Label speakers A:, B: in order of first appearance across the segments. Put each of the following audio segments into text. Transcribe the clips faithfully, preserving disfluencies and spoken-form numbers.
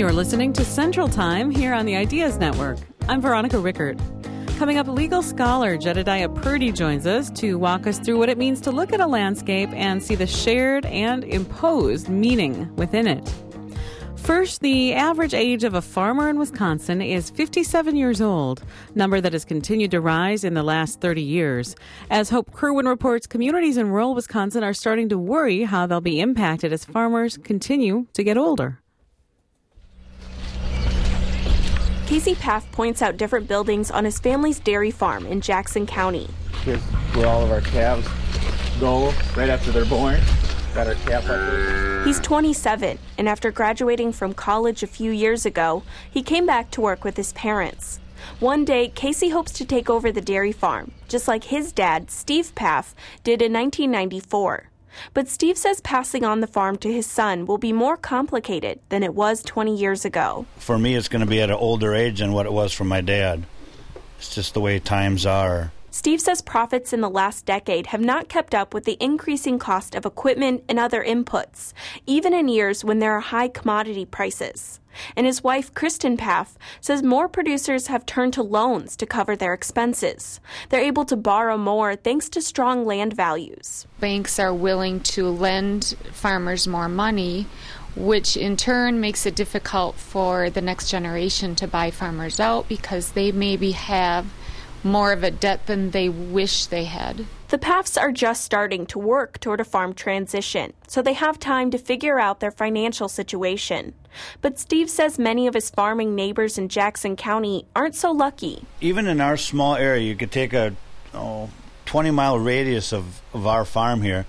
A: You're listening to Central Time here on the Ideas Network. I'm Veronica Rickert. Coming up, legal scholar Jedediah Purdy joins us to walk us through what it means to look at a landscape and see the shared and imposed meaning within it. First, the average age of a farmer in Wisconsin is fifty-seven years old, number that has continued to rise in the last thirty years. As Hope Kerwin reports, communities in rural Wisconsin are starting to worry how they'll be impacted as farmers continue to get older.
B: Casey Paff points out different buildings on his family's dairy farm in Jackson County.
C: Here's where all of our calves go right after they're born. Got our calf up there.
B: He's twenty-seven, and after graduating from college a few years ago, he came back to work with his parents. One day, Casey hopes to take over the dairy farm, just like his dad, Steve Paff, did in nineteen ninety-four. But Steve says passing on the farm to his son will be more complicated than it was twenty years ago.
D: For me, it's going to be at an older age than what it was for my dad. It's just the way times are.
B: Steve says profits in the last decade have not kept up with the increasing cost of equipment and other inputs, even in years when there are high commodity prices. And his wife, Kristen Paff, says more producers have turned to loans to cover their expenses. They're able to borrow more thanks to strong land values.
E: Banks are willing to lend farmers more money, which in turn makes it difficult for the next generation to buy farmers out because they maybe have more of a debt than they wish they had.
B: The Paffs are just starting to work toward a farm transition, so they have time to figure out their financial situation. But Steve says many of his farming neighbors in Jackson County aren't so lucky.
D: Even in our small area, you could take a oh, twenty-mile radius of, of our farm here.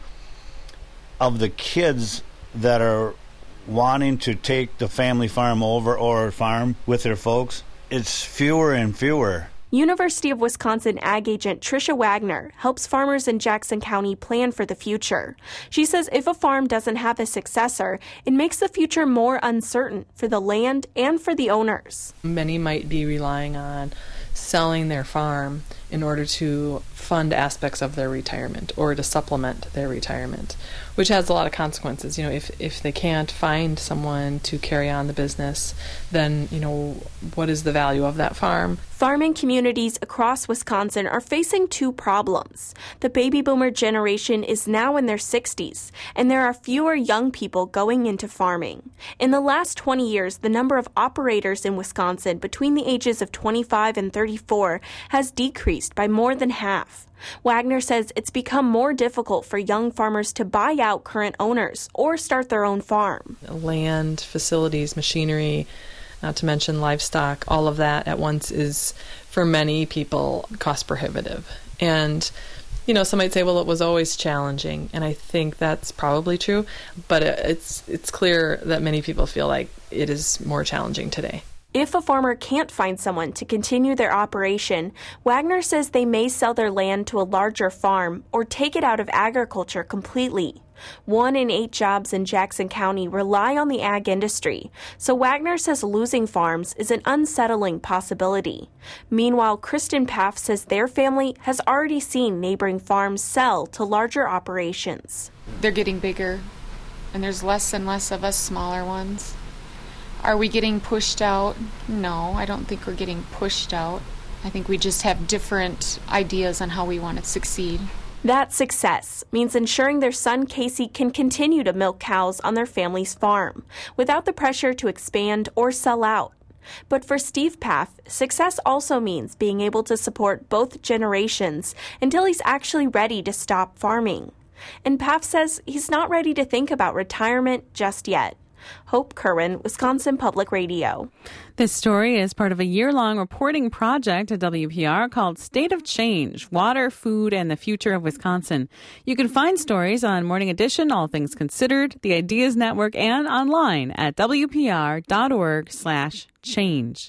D: Of the kids that are wanting to take the family farm over or farm with their folks, it's fewer and fewer.
B: University of Wisconsin ag agent Tricia Wagner helps farmers in Jackson County plan for the future. She says if a farm doesn't have a successor, it makes the future more uncertain for the land and for the owners.
F: Many might be relying on selling their farm in order to fund aspects of their retirement or to supplement their retirement, which has a lot of consequences. You know, if if they can't find someone to carry on the business, then, you know, what is the value of that farm?
B: Farming communities across Wisconsin are facing two problems. The baby boomer generation is now in their sixties, and there are fewer young people going into farming. In the last twenty years, the number of operators in Wisconsin between the ages of twenty-five and thirty-four has decreased by more than half. Wagner says it's become more difficult for young farmers to buy out current owners or start their own farm.
F: Land, facilities, machinery, not to mention livestock, all of that at once is, for many people, cost prohibitive. And, you know, some might say, well, it was always challenging, and I think that's probably true, but it's it's clear that many people feel like it is more challenging today.
B: If a farmer can't find someone to continue their operation, Wagner says they may sell their land to a larger farm or take it out of agriculture completely. One in eight jobs in Jackson County rely on the ag industry, so Wagner says losing farms is an unsettling possibility. Meanwhile, Kristen Paff says their family has already seen neighboring farms sell to larger operations.
E: They're getting bigger, and there's less and less of us smaller ones. Are we getting pushed out? No, I don't think we're getting pushed out. I think we just have different ideas on how we want to succeed.
B: That success means ensuring their son Casey can continue to milk cows on their family's farm without the pressure to expand or sell out. But for Steve Paff, success also means being able to support both generations until he's actually ready to stop farming. And Paff says he's not ready to think about retirement just yet. Hope Kerwin, Wisconsin Public Radio.
A: This story is part of a year-long reporting project at W P R called State of Change, Water, Food, and the Future of Wisconsin. You can find stories on Morning Edition, All Things Considered, the Ideas Network, and online at w p r dot org slash change.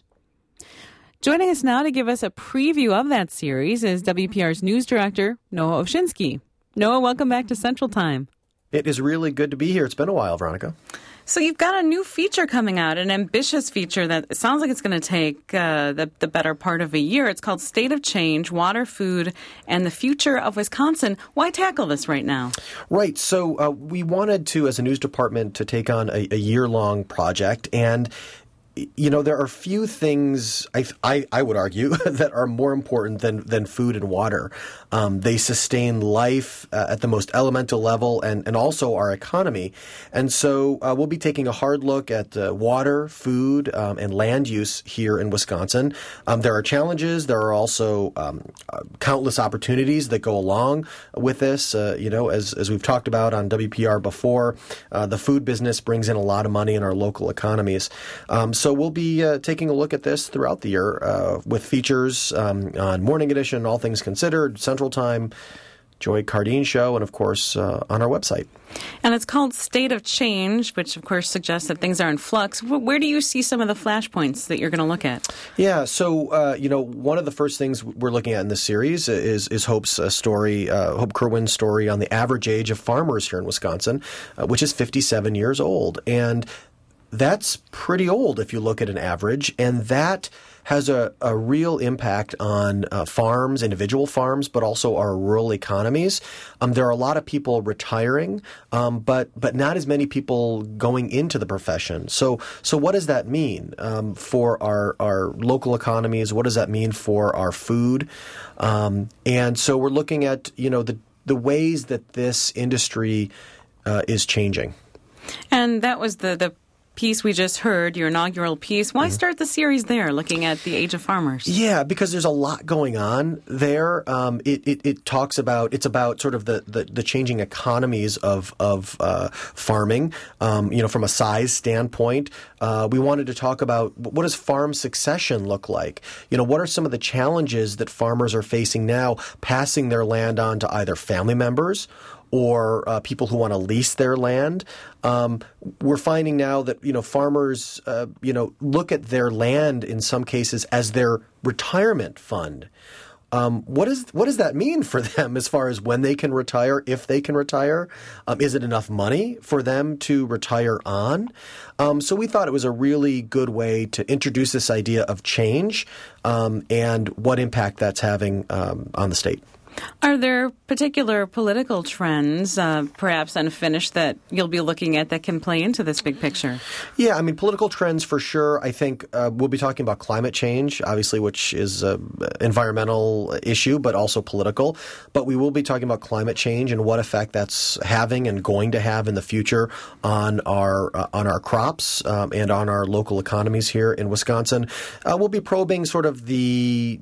A: Joining us now to give us a preview of that series is W P R's news director, Noah Ovshinsky. Noah, welcome back to Central Time.
G: It is really good to be here. It's been a while, Veronica.
A: So you've got a new feature coming out, an ambitious feature that sounds like it's going to take uh, the, the better part of a year. It's called State of Change, Water, Food, and the Future of Wisconsin. Why tackle this right now?
G: Right. So uh, we wanted to, as a news department, to take on a, a year-long project, and you know, there are few things, I, I, I would argue, that are more important than, than food and water. Um, they sustain life uh, at the most elemental level and, and also our economy. And so uh, we'll be taking a hard look at uh, water, food, um, and land use here in Wisconsin. Um, there are challenges. There are also um, uh, countless opportunities that go along with this. Uh, you know, as, as we've talked about on W P R before, uh, the food business brings in a lot of money in our local economies. Um, So we'll be uh, taking a look at this throughout the year uh, with features um, on Morning Edition, All Things Considered, Central Time, Joy Cardine Show, and, of course, uh, on our website.
A: And it's called State of Change, which, of course, suggests that things are in flux. Where do you see some of the flashpoints that you're going to look at?
G: Yeah, so, uh, you know, one of the first things we're looking at in this series is is Hope's uh, story, uh, Hope Kerwin's story on the average age of farmers here in Wisconsin, uh, which is fifty-seven years old. And that's pretty old if you look at an average, and that has a, a real impact on uh, farms, individual farms, but also our rural economies. Um, there are a lot of people retiring, um, but but not as many people going into the profession. So so what does that mean um, for our our local economies? What does that mean for our food? Um, and so we're looking at you know the the ways that this industry uh, is changing.
A: And that was the the. piece we just heard, your inaugural piece. Why mm-hmm. start the series there, looking at the age of farmers?
G: Yeah, because there's a lot going on there. Um, it, it, it talks about, it's about sort of the, the, the changing economies of, of uh, farming, um, you know, from a size standpoint. Uh, we wanted to talk about what does farm succession look like? You know, what are some of the challenges that farmers are facing now, passing their land on to either family members or uh, people who want to lease their land. Um, we're finding now that, you know, farmers, uh, you know, look at their land in some cases as their retirement fund. Um, what is what does that mean for them as far as when they can retire, if they can retire? Um, is it enough money for them to retire on? Um, so we thought it was a really good way to introduce this idea of change um, and what impact that's having um, on the state.
A: Are there particular political trends, uh, perhaps unfinished, that you'll be looking at that can play into this big picture?
G: Yeah, I mean, political trends for sure. I think uh, we'll be talking about climate change, obviously, which is an environmental issue, but also political. But we will be talking about climate change and what effect that's having and going to have in the future on our uh, on our crops um, and on our local economies here in Wisconsin. Uh, we'll be probing sort of the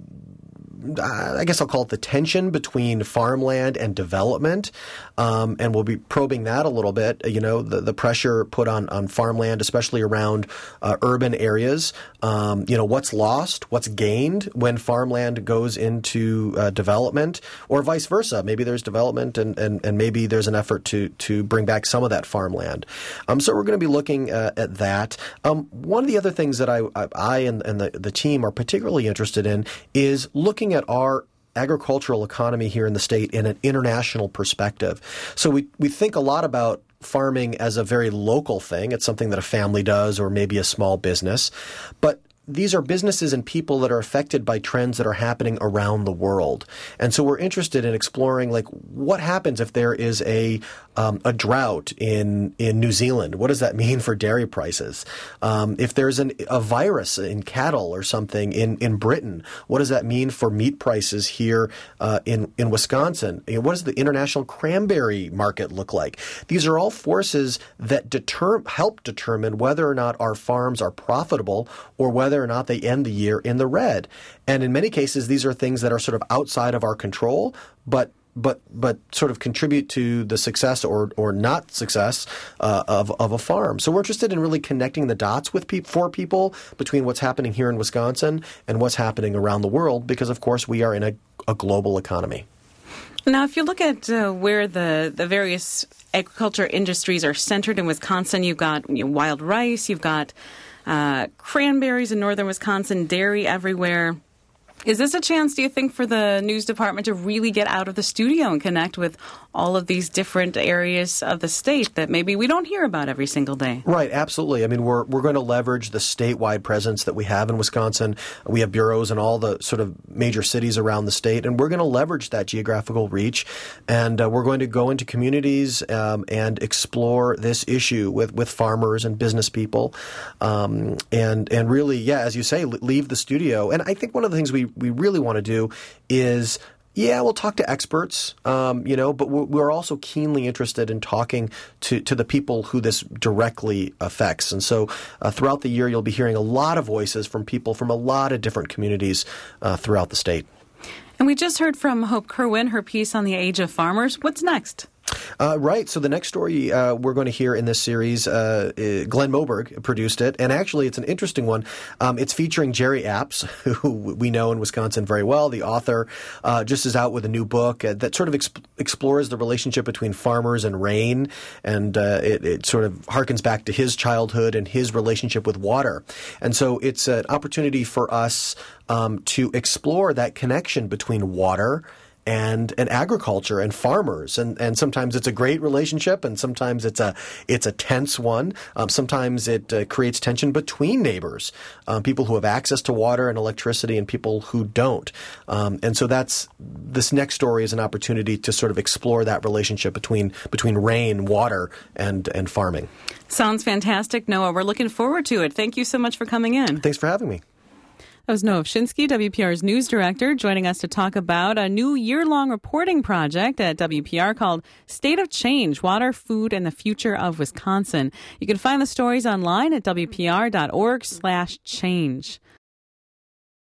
G: I guess I'll call it the tension between farmland and development, um, and we'll be probing that a little bit. You know, the, the pressure put on, on farmland, especially around uh, urban areas. Um, you know, what's lost, what's gained when farmland goes into uh, development, or vice versa. Maybe there's development, and, and, and maybe there's an effort to to bring back some of that farmland. Um, so we're going to be looking uh, at that. Um, one of the other things that I, I, I and, and the, the team are particularly interested in is looking at our agricultural economy here in the state in an international perspective. So we, we think a lot about farming as a very local thing. It's something that a family does or maybe a small business. But these are businesses and people that are affected by trends that are happening around the world. And so we're interested in exploring, like, what happens if there is a um, a drought in in New Zealand? What does that mean for dairy prices? Um, if there's an, a virus in cattle or something in, in Britain, what does that mean for meat prices here uh, in, in Wisconsin? You know, what does the international cranberry market look like? These are all forces that deter- help determine whether or not our farms are profitable or whether or not they end the year in the red. And in many cases, these are things that are sort of outside of our control, but but but sort of contribute to the success or or not success uh, of of a farm. So we're interested in really connecting the dots with pe- for people between what's happening here in Wisconsin and what's happening around the world, because of course we are in a, a global economy.
A: Now, if you look at uh, where the, the various agriculture industries are centered in Wisconsin, you've got you know, wild rice, you've got uh, cranberries in northern Wisconsin, dairy everywhere. Is this a chance, do you think, for the news department to really get out of the studio and connect with all of these different areas of the state that maybe we don't hear about every single day.
G: Right, absolutely. I mean, we're we're going to leverage the statewide presence that we have in Wisconsin. We have bureaus in all the sort of major cities around the state, and we're going to leverage that geographical reach, and uh, we're going to go into communities um, and explore this issue with, with farmers and business people, um, and and really, yeah, as you say, leave the studio. And I think one of the things we, we really want to do is Yeah, we'll talk to experts, um, you know, but we're, we're also keenly interested in talking to, to the people who this directly affects. And so uh, throughout the year, you'll be hearing a lot of voices from people from a lot of different communities uh, throughout the state.
A: And we just heard from Hope Kerwin, her piece on the age of farmers. What's next?
G: Uh, right. So the next story uh, we're going to hear in this series, uh, uh, Glenn Moberg produced it. And actually, it's an interesting one. Um, it's featuring Jerry Apps, who we know in Wisconsin very well. The author uh, just is out with a new book uh, that sort of exp- explores the relationship between farmers and rain. And uh, it, it sort of harkens back to his childhood and his relationship with water. And so it's an opportunity for us um, to explore that connection between water and and agriculture and farmers, and and sometimes it's a great relationship, and sometimes it's a it's a tense one. Um, sometimes it uh, creates tension between neighbors, um, people who have access to water and electricity, and people who don't. Um, and so that's this next story is an opportunity to sort of explore that relationship between between rain, water, and and farming.
A: Sounds fantastic, Noah. We're looking forward to it. Thank you so much for coming in.
G: Thanks for having me.
A: That was Noah Ovchinsky, W P R's news director, joining us to talk about a new year-long reporting project at W P R called State of Change, Water, Food, and the Future of Wisconsin. You can find the stories online at W P R dot org slash change.